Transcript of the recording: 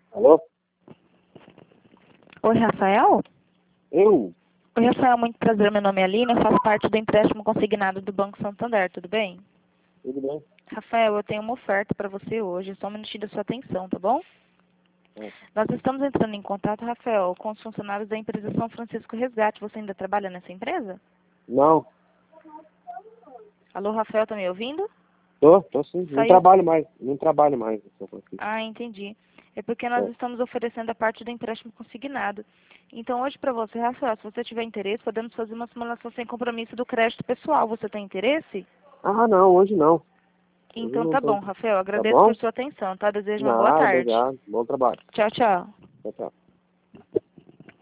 Alô? Oi, Rafael? Eu? Oi, Rafael, muito prazer. Meu nome é Aline, eu faço parte do empréstimo consignado do Banco Santander, tudo bem? Tudo bem? Rafael, eu tenho uma oferta para você hoje, só um minutinho da sua atenção, tá bom? Nós estamos entrando em contato, Rafael, com os funcionários da empresa São Francisco Resgate. Você ainda trabalha nessa empresa? Não. Alô, Rafael, tá me ouvindo? Tô sim. Não Saiu. trabalho mais. Não trabalho mais em São Francisco. Ah, entendi. É porque nós estamos oferecendo a parte do empréstimo consignado. Então, hoje para você, Rafael, se você tiver interesse, podemos fazer uma simulação sem compromisso do crédito pessoal. Você tem interesse? Ah, não. Hoje não. Hoje Então não tá tô. bom, Rafael. Tá Agradeço bom? por sua atenção, tá? Desejo uma boa Nada, tarde. obrigado. Bom trabalho. Tchau, tchau. Tchau, tchau.